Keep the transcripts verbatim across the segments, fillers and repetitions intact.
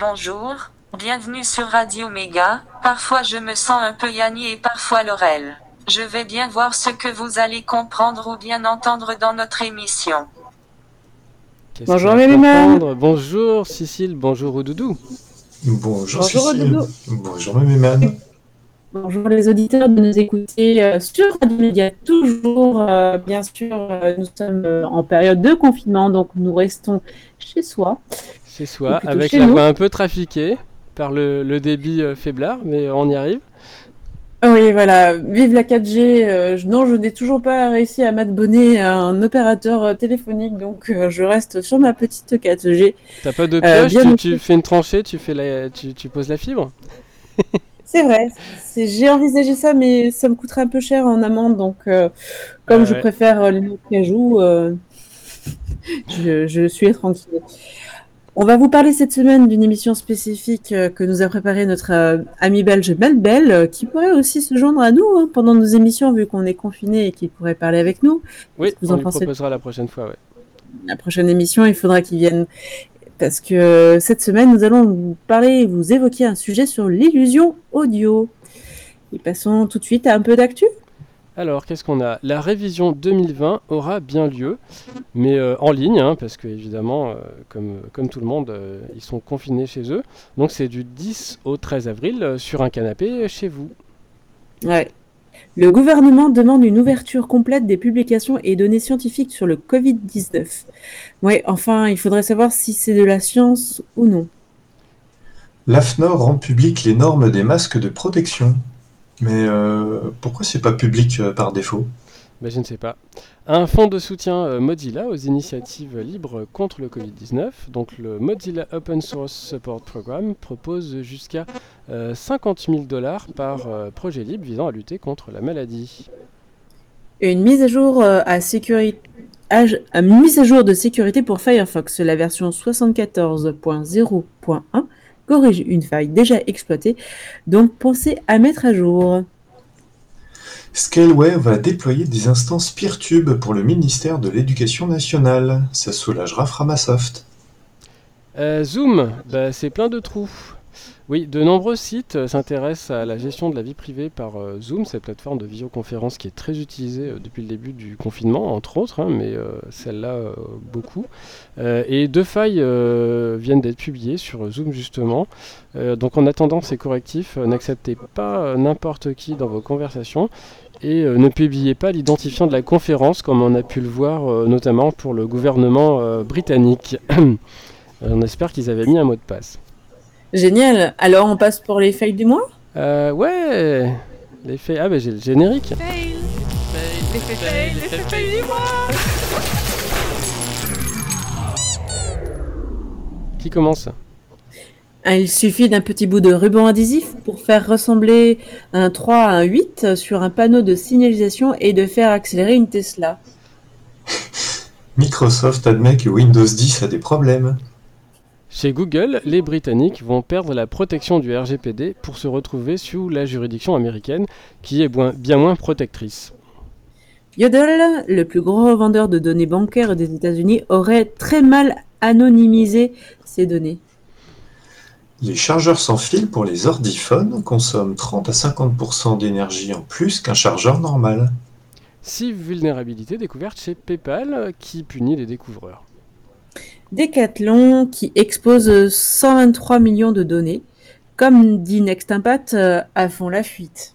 bonjour, bienvenue sur Radio Méga. Parfois je me sens un peu Yanni et parfois Laurel. Je vais bien voir ce que vous allez comprendre ou bien entendre dans notre émission. Qu'est-ce bonjour Méméman. Bonjour Cécile, bonjour Oudoudou. Bonjour, bonjour Cécile, bonjour Méméman. Bonjour les auditeurs de nous écouter euh, sur Radio Méga. Toujours, euh, bien sûr, euh, nous sommes euh, en période de confinement, donc nous restons chez soi. Chez soi, avec la voix un peu trafiquée par le, le débit euh, faiblard, mais on y arrive. Oui, voilà, vive la quatre G. Euh, je, non, je n'ai toujours pas réussi à m'abonner à un opérateur euh, téléphonique, donc euh, je reste sur ma petite quatre G. T'as pas de pioche, euh, tu, tu fais une tranchée, tu, fais la, tu, tu poses la fibre. C'est vrai, c'est, j'ai envisagé ça, mais ça me coûterait un peu cher en amende, donc euh, comme ah, je ouais. préfère euh, les cajous, euh, je, je suis tranquille. On va vous parler cette semaine d'une émission spécifique euh, que nous a préparée notre euh, ami belge Melbel, euh, qui pourrait aussi se joindre à nous hein, pendant nos émissions, vu qu'on est confinés et qu'il pourrait parler avec nous. Oui, vous on en lui pensez... proposera la prochaine fois. Ouais. La prochaine émission, il faudra qu'il vienne. Parce que euh, cette semaine, nous allons vous parler, vous évoquer un sujet sur l'illusion audio. Et passons tout de suite à un peu d'actu. Alors, qu'est-ce qu'on a ? La révision deux mille vingt aura bien lieu, mais euh, en ligne, hein, parce que évidemment, euh, comme, comme tout le monde, euh, ils sont confinés chez eux. Donc c'est du dix au treize avril, euh, sur un canapé chez vous. Ouais. Le gouvernement demande une ouverture complète des publications et données scientifiques sur le covid dix-neuf. Ouais, enfin, il faudrait savoir si c'est de la science ou non. L'A F N O R rend public les normes des masques de protection. Mais euh, pourquoi c'est pas public euh, par défaut ? Ben, je ne sais pas. Un fonds de soutien euh, Mozilla aux initiatives libres contre le covid dix-neuf, donc le Mozilla Open Source Support Program, propose jusqu'à euh, cinquante mille dollars par euh, projet libre visant à lutter contre la maladie. Une mise à jour euh, à sécurité. Une mise à jour de sécurité pour Firefox, la version soixante-quatorze point zéro point un, corrige une faille déjà exploitée, donc pensez à mettre à jour. Scaleway va déployer des instances Peertube pour le ministère de l'Éducation nationale. Ça soulagera Framasoft. Euh, Zoom, bah, c'est plein de trous. Oui, de nombreux sites euh, s'intéressent à la gestion de la vie privée par euh, Zoom, cette plateforme de visioconférence qui est très utilisée euh, depuis le début du confinement, entre autres, hein, mais euh, celle-là euh, beaucoup. Euh, et deux failles euh, viennent d'être publiées sur Zoom justement. Euh, donc en attendant ces correctifs, euh, n'acceptez pas euh, n'importe qui dans vos conversations et euh, ne publiez pas l'identifiant de la conférence comme on a pu le voir euh, notamment pour le gouvernement euh, britannique. On espère qu'ils avaient mis un mot de passe. Génial. Alors, on passe pour les fails du mois ? Euh, ouais. Les fails... Ah, bah j'ai le générique. Fail. Fail. Les fails, fail, les fails, fail du mois. Qui commence ? Il suffit d'un petit bout de ruban adhésif pour faire ressembler un trois à un huit sur un panneau de signalisation et de faire accélérer une Tesla. Microsoft admet que Windows dix a des problèmes. Chez Google, les Britanniques vont perdre la protection du R G P D pour se retrouver sous la juridiction américaine, qui est bien moins protectrice. Yodel, le plus gros vendeur de données bancaires des États-Unis, aurait très mal anonymisé ces données. Les chargeurs sans fil pour les ordiphones consomment trente à cinquante pour cent d'énergie en plus qu'un chargeur normal. Six vulnérabilités découvertes chez PayPal qui punit les découvreurs. Decathlon qui expose cent vingt-trois millions de données. Comme dit Nextimpact, euh, à fond la fuite.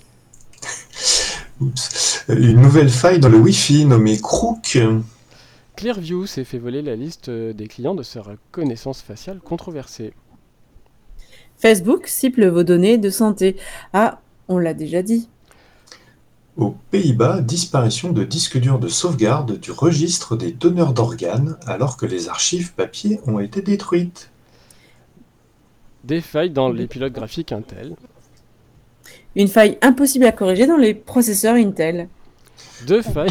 Oups. Une nouvelle faille dans le Wi-Fi nommée Crook. Clearview s'est fait voler la liste des clients de sa reconnaissance faciale controversée. Facebook cible vos données de santé. Ah, on l'a déjà dit. Aux Pays-Bas, disparition de disques durs de sauvegarde du registre des donneurs d'organes alors que les archives papier ont été détruites. Des failles dans les pilotes graphiques Intel. Une faille impossible à corriger dans les processeurs Intel. Deux failles.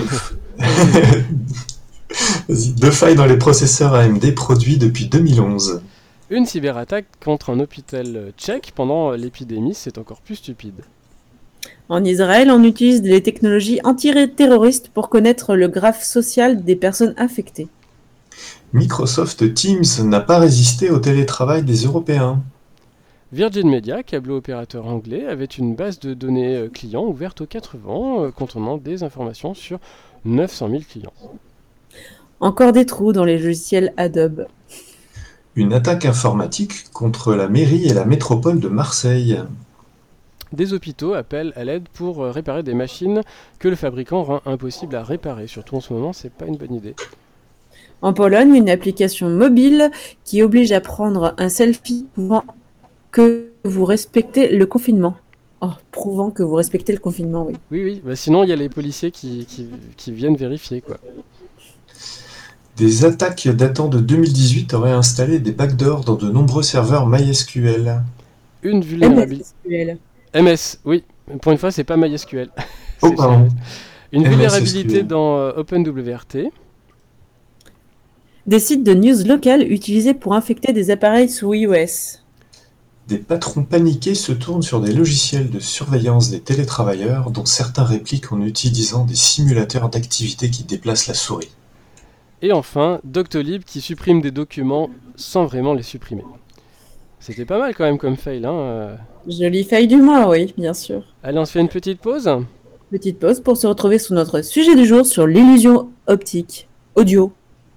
Deux failles dans les processeurs A M D produits depuis deux mille onze. Une cyberattaque contre un hôpital tchèque pendant l'épidémie, c'est encore plus stupide. En Israël, on utilise les technologies antiterroristes pour connaître le graphe social des personnes infectées. Microsoft Teams n'a pas résisté au télétravail des Européens. Virgin Media, câble opérateur anglais, avait une base de données euh, clients ouverte aux quatre vents, euh, contenant des informations sur neuf cent mille clients. Encore des trous dans les logiciels Adobe. Une attaque informatique contre la mairie et la métropole de Marseille. Des hôpitaux appellent à l'aide pour euh, réparer des machines que le fabricant rend impossible à réparer. Surtout en ce moment, c'est pas une bonne idée. En Pologne, une application mobile qui oblige à prendre un selfie prouvant que vous respectez le confinement. Oh, prouvant que vous respectez le confinement, oui. Oui, oui, bah sinon il y a les policiers qui, qui, qui viennent vérifier, quoi. Des attaques datant de deux mille dix-huit auraient installé des backdoors dans de nombreux serveurs MySQL. Une vulnérabilité... M S S Q L. M S, oui. Pour une fois, c'est pas MySQL. Oh, C'est pardon. Une M S S Q L. vulnérabilité dans euh, OpenWRT. Des sites de news locales utilisés pour infecter des appareils sous iOS. Des patrons paniqués se tournent sur des logiciels de surveillance des télétravailleurs dont certains répliquent en utilisant des simulateurs d'activité qui déplacent la souris. Et enfin, Doctolib qui supprime des documents sans vraiment les supprimer. C'était pas mal quand même comme fail, hein. euh. Jolie faille du mois, oui, bien sûr. Allez, on se fait une petite pause. Petite pause pour se retrouver sur notre sujet du jour sur l'illusion optique. Audio.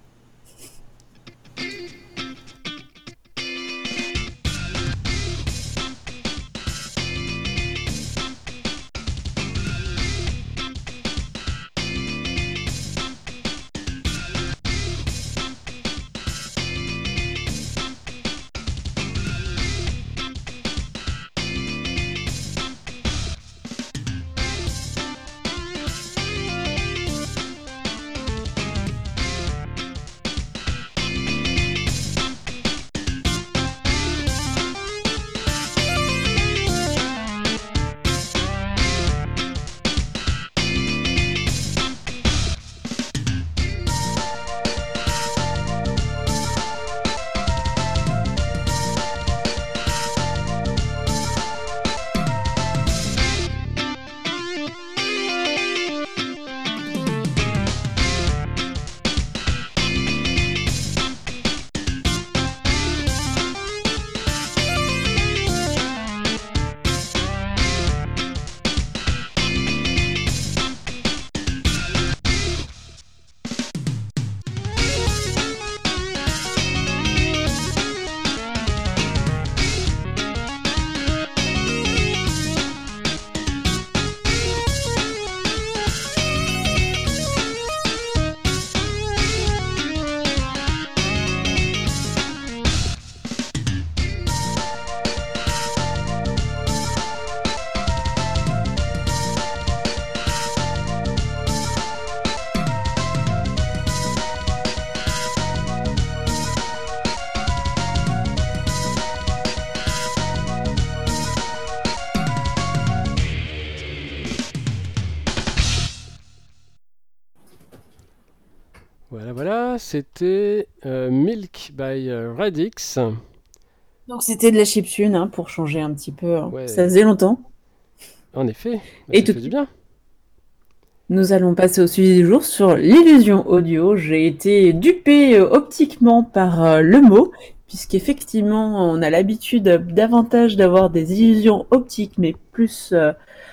Voilà, voilà, c'était euh, Milk by euh, Radix. Donc c'était de la chiptune, hein, pour changer un petit peu. hein. Ouais. Ça faisait longtemps. En effet, bah, Et ça tout- fait du bien. Nous allons passer au sujet du jour sur l'illusion audio. J'ai été dupée euh, optiquement par euh, le mot, puisqu'effectivement, on a l'habitude euh, davantage d'avoir des illusions optiques, mais plus euh,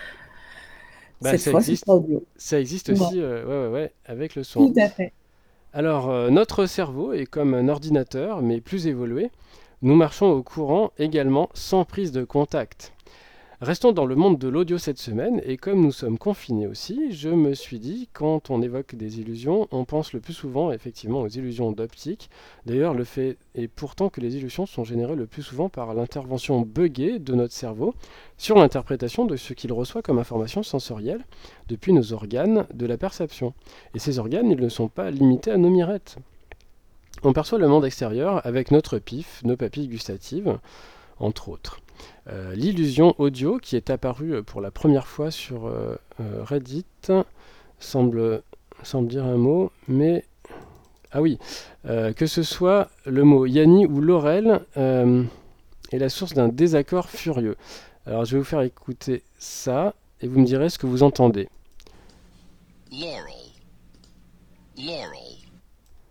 Bah, cette ça fois, existe. c'est pas audio. Ça existe Ouais. aussi, euh, ouais, ouais, ouais, avec le son. Tout à fait. Alors, euh, notre cerveau est comme un ordinateur, mais plus évolué. Nous marchons au courant également, sans prise de contact. Restons dans le monde de l'audio cette semaine, et comme nous sommes confinés aussi, je me suis dit, quand on évoque des illusions, on pense le plus souvent effectivement aux illusions d'optique. D'ailleurs, le fait est pourtant que les illusions sont générées le plus souvent par l'intervention buggée de notre cerveau sur l'interprétation de ce qu'il reçoit comme information sensorielle depuis nos organes de la perception. Et ces organes, ils ne sont pas limités à nos mirettes. On perçoit le monde extérieur avec notre pif, nos papilles gustatives, entre autres. Euh, l'illusion audio, qui est apparue pour la première fois sur euh, euh, Reddit, semble, semble dire un mot, mais... Ah oui, euh, que ce soit le mot Yanni ou Laurel euh, est la source d'un désaccord furieux. Alors je vais vous faire écouter ça, et vous me direz ce que vous entendez. Laurel. Laurel.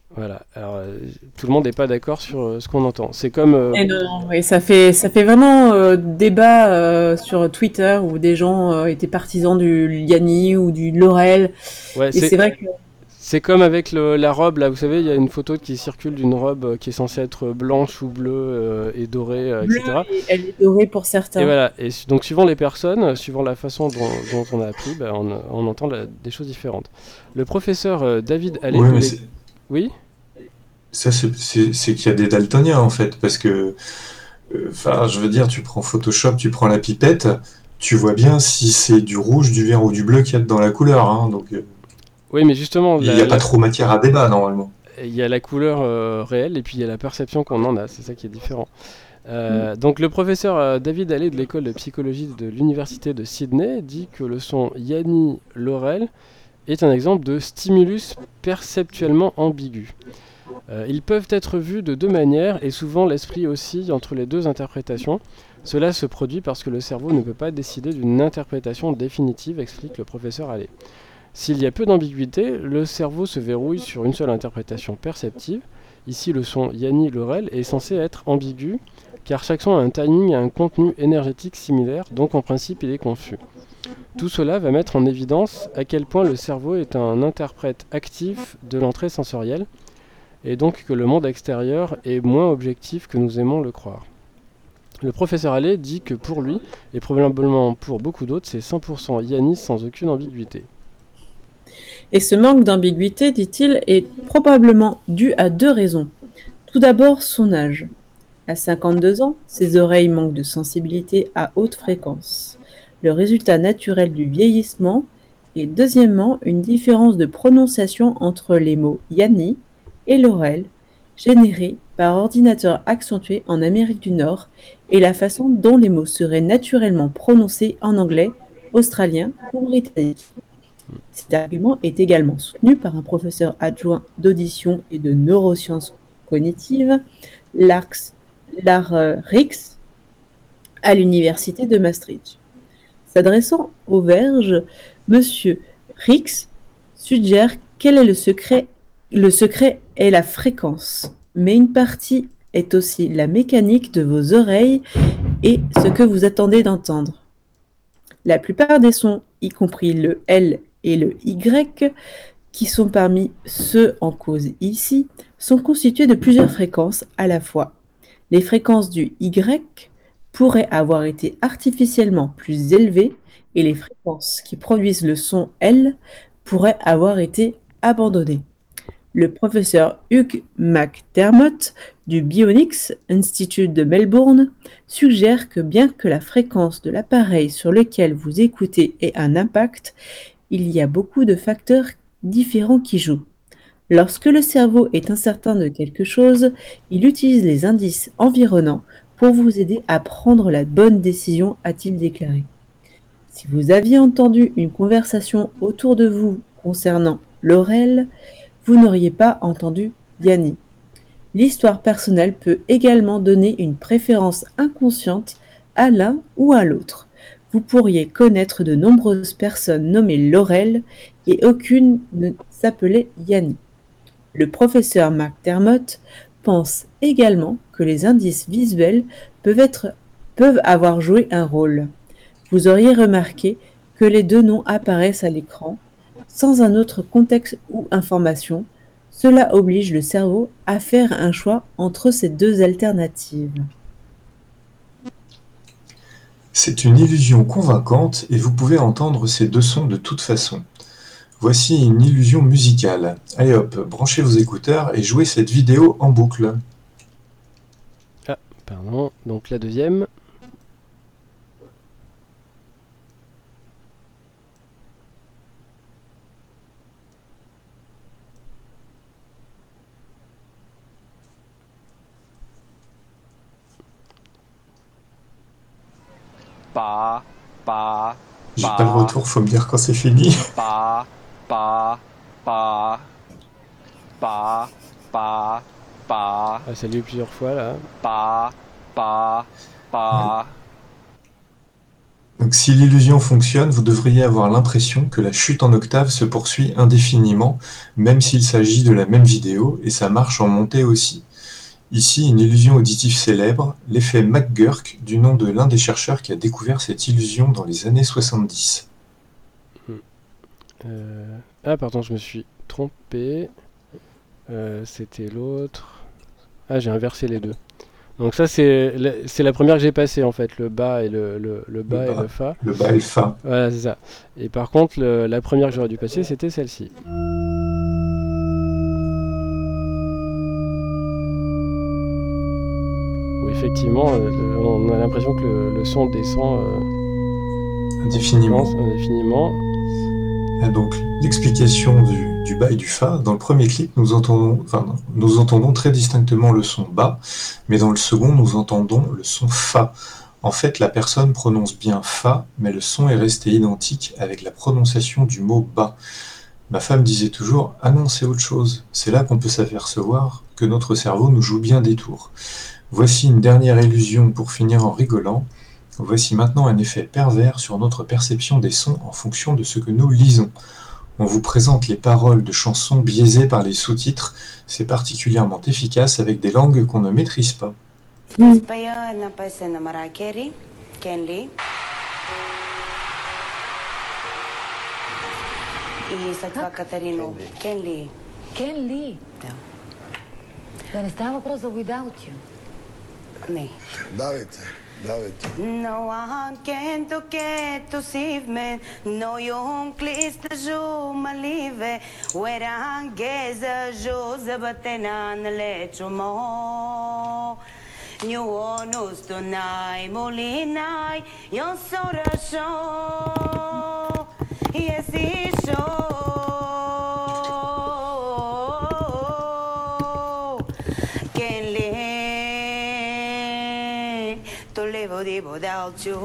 Voilà. Alors, euh, tout le monde n'est pas d'accord sur euh, ce qu'on entend. C'est comme. euh, Et non, et ça fait, ça fait vraiment euh, débat euh, sur Twitter où des gens euh, étaient partisans du Yanni ou du Laurel. Ouais, Et c'est c'est vrai que c'est comme avec le- la robe, là, vous savez, il y a une photo qui circule d'une robe euh, qui est censée être blanche ou bleue euh, et dorée, euh, bleu, et cetera. et elle est dorée pour Et certains. voilà. Et su- donc, suivant les personnes, euh, suivant la façon dont, dont on a appris, ben, on, on entend la- des choses différentes. Le professeur euh, David Halley Oui, de mais l'é- c'est- Oui? ça, c'est c'est- c'est qu'il y a des daltoniens, en fait, parce que, euh, enfin, je veux dire, tu prends Photoshop, tu prends la pipette, tu vois bien si c'est du rouge, du vert ou du bleu qu'il y a dans la couleur, hein, donc euh, Oui, mais justement, il n'y la, a pas la- trop matière à débat, normalement. il y a la couleur euh, réelle et puis il y a la perception qu'on en a. C'est ça qui est différent. Mm. Euh, donc le professeur euh, David Halley de l'école de psychologie de l'université de Sydney dit que le son Yanni Laurel est un exemple de stimulus perceptuellement ambigu. Euh, ils peuvent être vus de deux manières et souvent l'esprit oscille entre les deux interprétations. Cela se produit parce que le cerveau ne peut pas décider d'une interprétation définitive, explique le professeur Halley. S'il y a peu d'ambiguïté, le cerveau se verrouille sur une seule interprétation perceptive. Ici, le son Yanni Laurel est censé être ambigu, car chaque son a un timing et un contenu énergétique similaire, donc en principe il est confus. Tout cela va mettre en évidence à quel point le cerveau est un interprète actif de l'entrée sensorielle, et donc que le monde extérieur est moins objectif que nous aimons le croire. Le professeur Halley dit que pour lui, et probablement pour beaucoup d'autres, c'est cent pour cent Yanni sans aucune ambiguïté. Et ce manque d'ambiguïté, dit-il, est probablement dû à deux raisons. Tout d'abord, son âge. À cinquante-deux ans, ses oreilles manquent de sensibilité à haute fréquence, le résultat naturel du vieillissement, et deuxièmement, une différence de prononciation entre les mots Yanni et Laurel, générée par ordinateur accentué en Amérique du Nord, et la façon dont les mots seraient naturellement prononcés en anglais, australien ou britannique. Cet argument est également soutenu par un professeur adjoint d'audition et de neurosciences cognitives, Lars, Lars Rix, à l'université de Maastricht. S'adressant aux Verges, Monsieur Rix suggère quel est le secret. Le secret est la fréquence, mais une partie est aussi la mécanique de vos oreilles et ce que vous attendez d'entendre. La plupart des sons, y compris le L et le Y, qui sont parmi ceux en cause ici, sont constitués de plusieurs fréquences à la fois. Les fréquences du Y pourraient avoir été artificiellement plus élevées et les fréquences qui produisent le son L pourraient avoir été abandonnées. Le professeur Hugh McDermott du Bionics Institute de Melbourne suggère que bien que la fréquence de l'appareil sur lequel vous écoutez ait un impact, il y a beaucoup de facteurs différents qui jouent. Lorsque le cerveau est incertain de quelque chose, il utilise les indices environnants pour vous aider à prendre la bonne décision, a-t-il déclaré. Si vous aviez entendu une conversation autour de vous concernant Laurel, vous n'auriez pas entendu Yanni. L'histoire personnelle peut également donner une préférence inconsciente à l'un ou à l'autre. Vous pourriez connaître de nombreuses personnes nommées Laurel et aucune ne s'appelait Yanni. Le professeur McDermott pense également que les indices visuels peuvent, être, peuvent avoir joué un rôle. Vous auriez remarqué que les deux noms apparaissent à l'écran sans un autre contexte ou information. Cela oblige le cerveau à faire un choix entre ces deux alternatives. C'est une illusion convaincante et vous pouvez entendre ces deux sons de toute façon. Voici une illusion musicale. Allez hop, branchez vos écouteurs et jouez cette vidéo en boucle. Ah, pardon. Donc la deuxième. Pa, pa, J'ai pas le retour, faut me dire quand c'est fini. pa, pa, pa, pa, pa, pa, Ah, ça lui eu plusieurs fois là. pa, pa, pa. Donc si l'illusion fonctionne, vous devriez avoir l'impression que la chute en octave se poursuit indéfiniment, même s'il s'agit de la même vidéo, et ça marche en montée aussi. Ici, une illusion auditive célèbre, l'effet McGurk, du nom de l'un des chercheurs qui a découvert cette illusion dans les années soixante-dix. Euh... Ah, pardon, je me suis trompé. Euh, c'était l'autre. Ah, j'ai inversé les deux. Donc ça, c'est la, c'est la première que j'ai passée, en fait, le bas et le, le, le bas Le et bas. le fa. Le bas et le fa. Voilà, c'est ça. Et par contre, le- la première que j'aurais dû passer, c'était celle-ci. Où effectivement, euh, le- on a l'impression que le, le son descend euh, Indéfiniment. indéfiniment. Ah, donc, l'explication du, du bas et du fa. Dans le premier clip, nous entendons, enfin, non, nous entendons très distinctement le son bas, mais dans le second, nous entendons le son fa. En fait, la personne prononce bien fa, mais le son est resté identique avec la prononciation du mot bas. Ma femme disait toujours « Ah non, c'est autre chose ». C'est là qu'on peut s'apercevoir que notre cerveau nous joue bien des tours. Voici une dernière illusion pour finir en rigolant. Voici maintenant un effet pervers sur notre perception des sons en fonction de ce que nous lisons. On vous présente les paroles de chansons biaisées par les sous-titres. C'est particulièrement efficace avec des langues qu'on ne maîtrise pas. Спея една песен на Марая Кери, Кен Ли. И след това Катерино. Кен Ли. Кен Ли? Да. Да не става въпрос за Without You. Не. Давайте, давайте. No one can toque to save me. No young clista jo malive. Where I guess a jo zabatena na lecho mo. New onus tonight, molinai, yon sora show. Yes, it's show. Can live to live without you.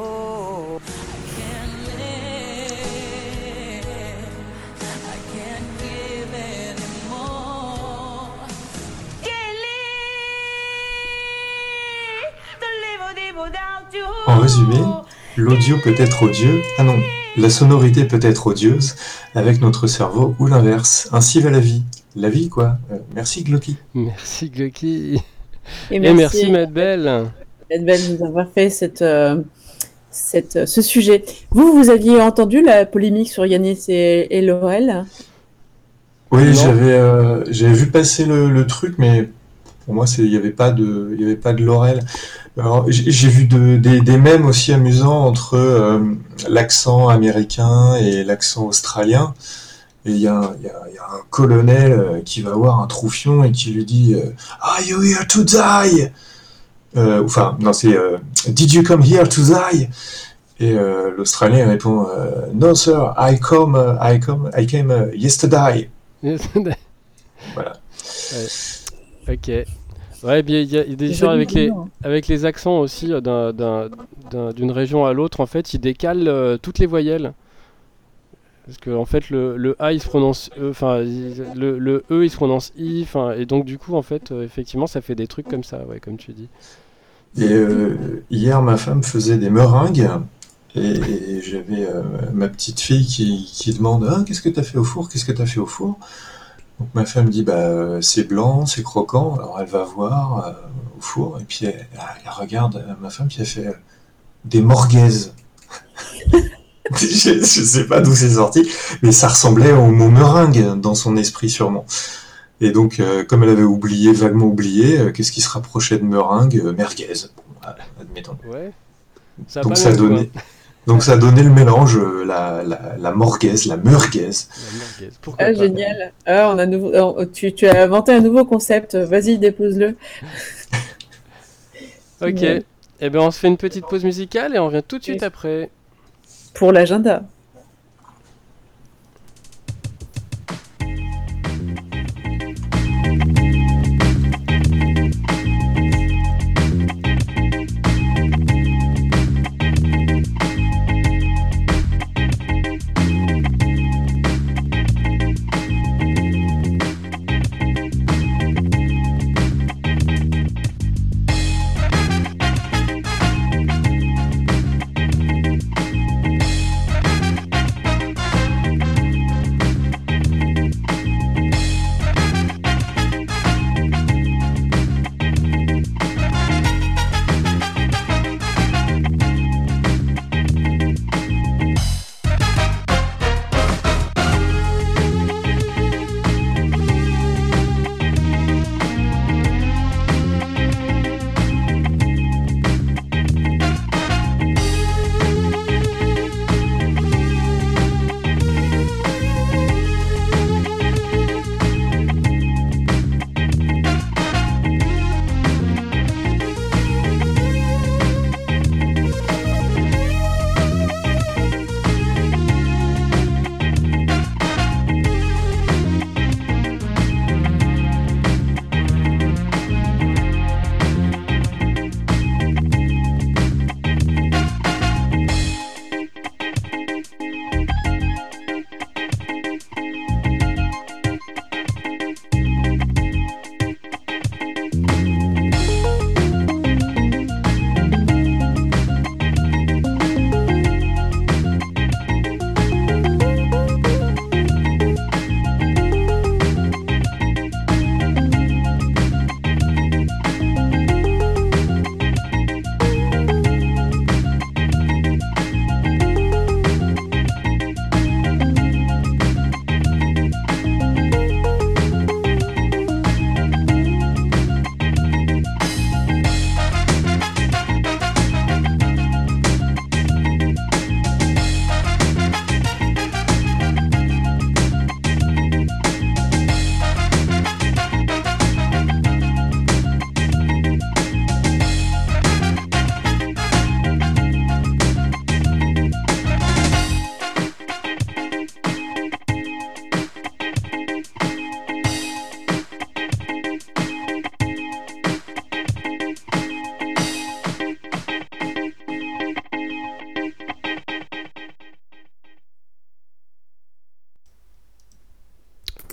En résumé, l'audio peut être odieux, ah non, la sonorité peut être odieuse avec notre cerveau ou l'inverse. Ainsi va la vie. La vie, quoi. Euh, merci, Glocky. Merci Glocky. Et Et merci, merci Medbel. Medbel, de nous avoir fait cette, euh, cette, ce sujet. Vous, vous aviez entendu la polémique sur Yanis et, et Laurel? Oui, Non. j'avais euh, j'avais vu passer le, le truc, mais pour moi, c'est- il n'y avait pas de, il y avait pas de Laurel. Alors, j'ai j'ai vu de- des, des mèmes aussi amusants entre euh, l'accent américain et l'accent australien. Et il y a, un- il y a- il y a un colonel euh, qui va voir un troufion et qui lui dit euh, Are you here to die? Euh, Enfin, non, c'est euh, Did you come here to die? Et euh, l'Australien répond euh, No, sir, I come, uh, I come, I came uh, yesterday. Voilà. Ok. Ouais, bien, il y a, il y a des C'est histoires joli, avec les, vraiment. avec les accents aussi euh, d'un- d'un- d'un- d'une région à l'autre. En fait, ils décalent euh, toutes les voyelles. Parce que en fait, le, le A il se prononce E, enfin il- le, le E il se prononce I, enfin et donc du coup en fait, euh, effectivement, ça fait des trucs comme ça, ouais, comme tu dis. Et euh, hier, ma femme faisait des meringues et, et j'avais euh, ma petite fille qui, qui demande ah, qu'est-ce que t'as fait au four? Qu'est-ce que t'as fait au four? Donc ma femme dit bah euh, c'est blanc, c'est croquant. Alors elle va voir euh, au four et puis elle, elle regarde euh, ma femme qui a fait euh, des morguaises. je, je sais pas d'où c'est sorti, mais ça ressemblait au mot meringue dans son esprit sûrement. Et donc, euh, comme elle avait oublié, vaguement oublié, euh, qu'est-ce qui se rapprochait de meringue? Euh, Merguez, bon, voilà, admettons. Ouais. Ça a Donc pas ça, le même goût, donnait, donc ça donnait le mélange, euh, la, la, la morguaise, la merguez. hein, la merguez. Pourquoi Ah, pas. génial. Ah, on a nouveau, euh, tu, tu as inventé un nouveau concept. Vas-y, dépose-le. Ok. Génial. Eh ben on se fait une petite pause musicale et on revient tout de suite Oui. après. Pour l'agenda.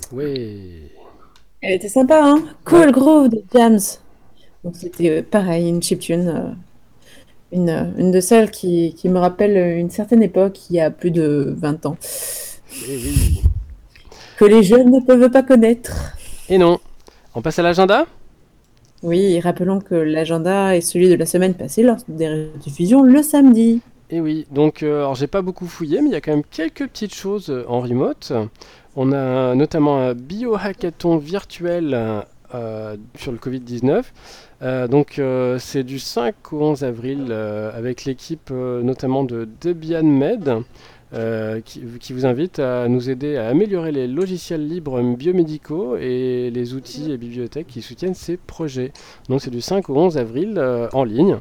Ouais. Elle était sympa, hein. Cool Ouais. Groove de Jams. Donc c'était euh, pareil, une chiptune. euh, une, euh, une de celles qui, qui me rappelle une certaine époque, il y a plus de vingt ans, Et oui. que les jeunes ne peuvent pas connaître. Et non. On passe à l'agenda? Oui, et rappelons que l'agenda est celui de la semaine passée lors des rediffusions le samedi. Et oui. Donc, euh, alors j'ai pas beaucoup fouillé, mais il y a quand même quelques petites choses euh, en remote. On a notamment un biohackathon virtuel euh, euh, sur le covid dix-neuf. Euh, donc euh, c'est du cinq au onze avril euh, avec l'équipe euh, notamment de Debian Med euh, qui, qui vous invite à nous aider à améliorer les logiciels libres biomédicaux et les outils et bibliothèques qui soutiennent ces projets. Donc c'est du cinq au onze avril euh, en ligne.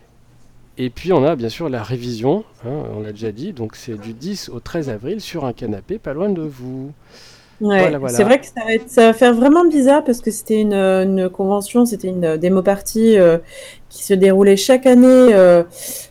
Et puis on a bien sûr la révision, hein, on l'a déjà dit, donc c'est du dix au treize avril sur un canapé pas loin de vous. Ouais, Voilà, c'est voilà. vrai que ça va, être- ça va faire vraiment bizarre parce que c'était une, euh, une convention, c'était une euh, démo party euh, qui se déroulait chaque année euh,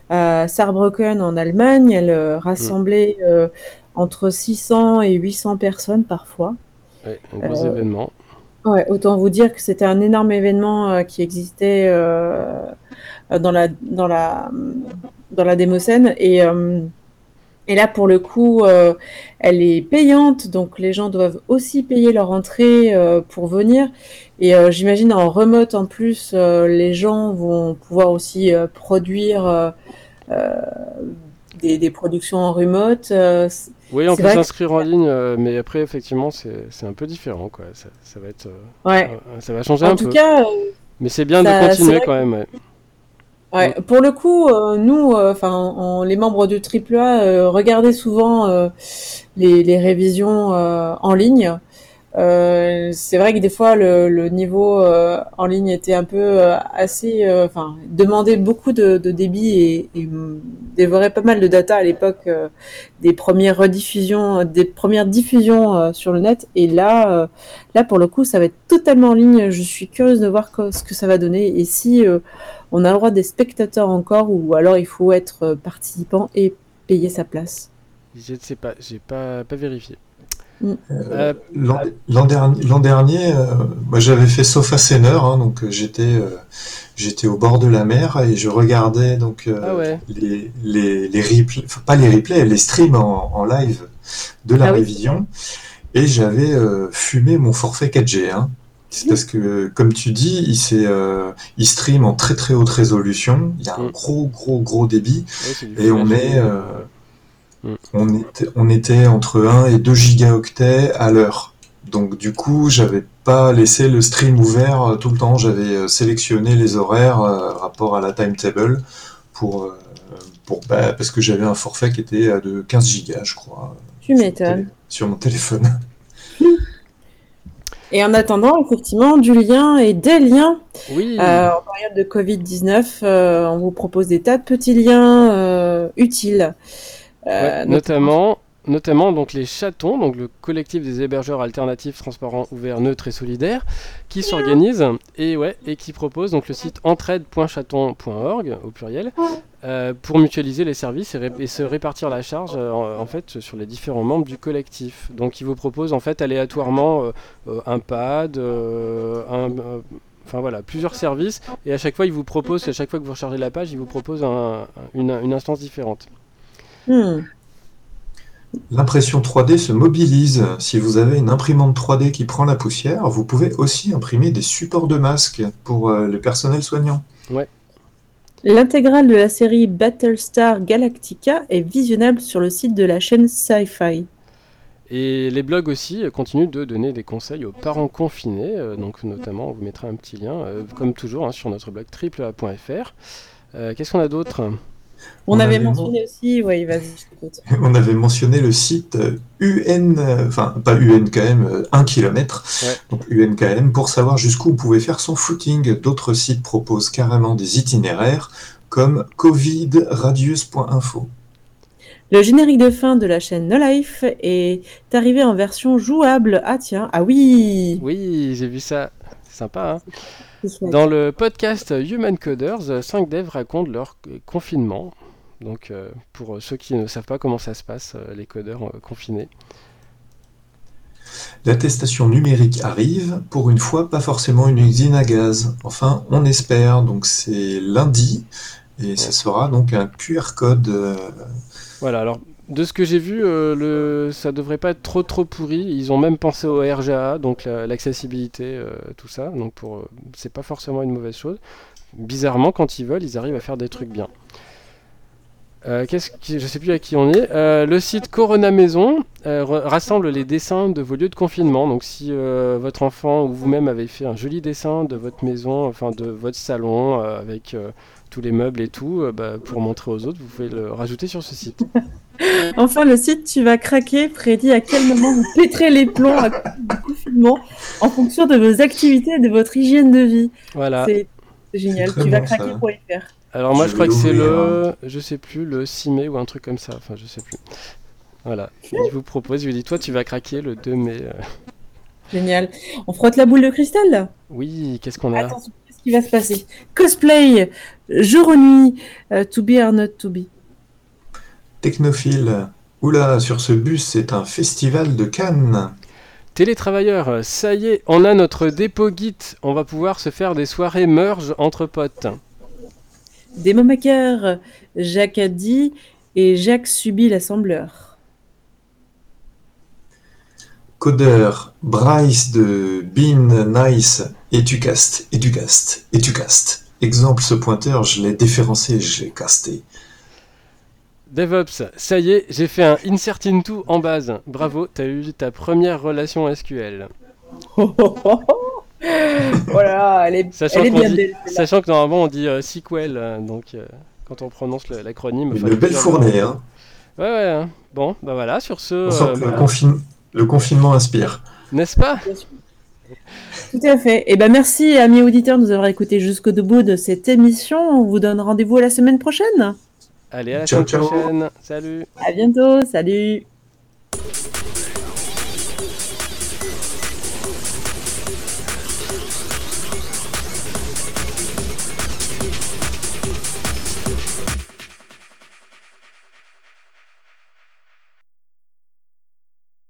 à Saarbrücken en Allemagne. Elle euh, Mm. rassemblait euh, entre six cents et huit cents personnes parfois. Ouais, un gros Euh, événement. ouais, autant vous dire que c'était un énorme événement euh, qui existait euh, dans la, dans la, dans la démocène. Et, euh, et là, pour le coup, euh, elle est payante, donc les gens doivent aussi payer leur entrée euh, pour venir. Et euh, j'imagine en remote, en plus, euh, les gens vont pouvoir aussi euh, produire euh, euh, des, des productions en remote. Euh, c- Oui, on c'est peut vrai que... s'inscrire en ligne, euh, mais après, effectivement, c'est c'est un peu différent, quoi. Ça, ça va être, euh, Ouais. euh, ça va changer En un tout peu. cas, euh, Mais c'est bien de ça, c'est continuer vrai quand même, ouais. Ouais, pour le coup, euh, nous, euh, enfin, on- les membres du Triple A, euh, regardaient souvent euh, les, les révisions euh, en ligne. Euh, c'est vrai que des fois, le, le niveau euh, en ligne était un peu euh, assez, euh, enfin, demandait beaucoup de, de débit et, et hum, dévorait pas mal de data à l'époque euh, des premières rediffusions, des premières diffusions euh, sur le net. Et là, euh, là, pour le coup, ça va être totalement en ligne. Je suis curieuse de voir co- ce que ça va donner et si euh, on a le droit des spectateurs encore ou alors il faut être euh, participant et payer sa place. Je ne sais pas, j'ai pas, pas vérifié. Mm. Euh, L'an l'an dernier, l'an dernier euh, moi j'avais fait Sofa Center, hein, donc euh, j'étais euh, j'étais au bord de la mer et je regardais donc ah euh, ouais, les les les replays, enfin pas les replays, les streams en, en live de la Ah oui. révision et j'avais euh, fumé mon forfait quatre G. Hein. C'est parce que comme tu dis, il s'est euh, il stream en très très haute résolution, il y a un Mm. gros gros gros débit ouais, c'est du et Full on H D. est euh, euh, mm. on était, on était entre un et deux gigaoctets à l'heure. Donc du coup, j'avais pas laissé le stream ouvert euh, tout le temps. J'avais euh, sélectionné les horaires euh, rapport à la timetable pour, euh, pour bah, parce que j'avais un forfait qui était à de quinze gigas, je crois, Tu sur mon, télé- m'étonnes. sur mon téléphone. Et en attendant, effectivement, du lien et des liens. Oui, Euh, en période de covid dix-neuf, euh, on vous propose des tas de petits liens euh, utiles. ouais, Euh, notamment... notamment, notamment donc les chatons, donc le collectif des hébergeurs alternatifs, transparents, ouverts, neutres et solidaires, qui s'organisent et ouais et qui propose donc le site entraide point chaton point org au pluriel euh, pour mutualiser les services et, ré- et se répartir la charge euh, en, en fait sur les différents membres du collectif. Donc ils vous proposent en fait aléatoirement euh, euh, un pad, euh, un euh, enfin voilà, plusieurs services, et à chaque fois, ils vous proposent, à chaque fois que vous rechargez la page, ils vous proposent un- une, une instance différente. Hmm. L'impression trois D se mobilise. Si vous avez une imprimante trois D qui prend la poussière, vous pouvez aussi imprimer des supports de masques pour euh, le personnel soignant. Ouais. L'intégrale de la série Battlestar Galactica est visionnable sur le site de la chaîne Sci-Fi. Et les blogs aussi euh, continuent de donner des conseils aux parents confinés, euh, donc notamment, on vous mettra un petit lien, euh, comme toujours, hein, sur notre blog triple a point f r. Euh, Qu'est-ce qu'on a d'autre? On, On avait avait mentionné aussi, oui, vas-y, je t'écoute. On avait mentionné le site euh, U N, euh, enfin pas U N K M, euh, un kilomètre, Ouais. donc U N K M, pour savoir jusqu'où on pouvait faire son footing. D'autres sites proposent carrément des itinéraires, comme covid radius point info. Le générique de fin de la chaîne No Life est arrivé en version jouable. Ah tiens, ah oui, Oui, j'ai vu ça, c'est sympa. Hein. c'est chouette. Dans le podcast Human Coders, cinq devs racontent leur euh, confinement. Donc euh, pour ceux qui ne savent pas comment ça se passe, euh, les codeurs euh, confinés. L'attestation numérique arrive, pour une fois, pas forcément une usine à gaz. Enfin, on espère. Donc c'est lundi, et ça sera donc un Q R code. euh, Voilà, alors de ce que j'ai vu, euh, le... ça devrait pas être trop trop pourri. Ils ont même pensé au R G A, donc la- l'accessibilité, euh, tout ça. Donc pour, euh, c'est pas forcément une mauvaise chose. Bizarrement, quand ils veulent, ils arrivent à faire des trucs bien. Euh, qu'est-ce qui... Je sais plus à qui on est. Euh, le site Corona Maison euh, re- rassemble les dessins de vos lieux de confinement. Donc si euh, votre enfant ou vous-même avez fait un joli dessin de votre maison, enfin de votre salon, euh, avec euh, tous les meubles et tout, euh, bah, pour montrer aux autres, vous pouvez le rajouter sur ce site. Enfin, le site, tu vas craquer, prédit à quel moment vous péterez les plombs à cause du confinement en fonction de vos activités et de votre hygiène de vie. Voilà. C'est c'est génial, très tu vas bon, craquer ça. pour y faire. Alors moi Je je crois vais que c'est l'ouvrir, le, je sais plus, le six mai ou un truc comme ça, enfin je sais plus. Voilà, il vous propose, il lui dit toi tu vas craquer le deux mai. euh. Génial. On frotte la boule de cristal là. Oui, qu'est-ce qu'on a? Attention, qu'est-ce qui va se passer? Cosplay, jour ou nuit, euh, to be or not to be. Technophile. Oula, sur ce bus, c'est un festival de Cannes. Télétravailleurs, euh, ça y est, on a notre dépôt Git, on va pouvoir se faire des soirées merge entre potes. Démo Maker, Jacques a dit et Jacques subit l'assembleur. Codeur, Bryce de Bean Nice, Educast, Educast, Educast. Exemple, ce pointeur, je l'ai déférencé, je l'ai casté. DevOps, ça y est, j'ai fait un insert into en base. Bravo, t'as eu ta première relation S Q L. Voilà, elle est, Sachant, elle est qu'on bien dit- belle. celle-là. sachant que normalement on dit euh, S Q L, euh, donc euh, quand on prononce le- l'acronyme... Une fallait belle plusieurs fournée, fois. hein. Ouais, ouais, hein. Bon, bah voilà, sur ce... On sent euh, que le, confine- le confinement inspire. N'est-ce pas? Tout à fait. Et ben merci, amis auditeurs, de nous avoir écoutés jusqu'au bout de cette émission. On vous donne rendez-vous à la semaine prochaine. Allez, à la Ciao, semaine ciao. prochaine. Salut. À bientôt. Salut.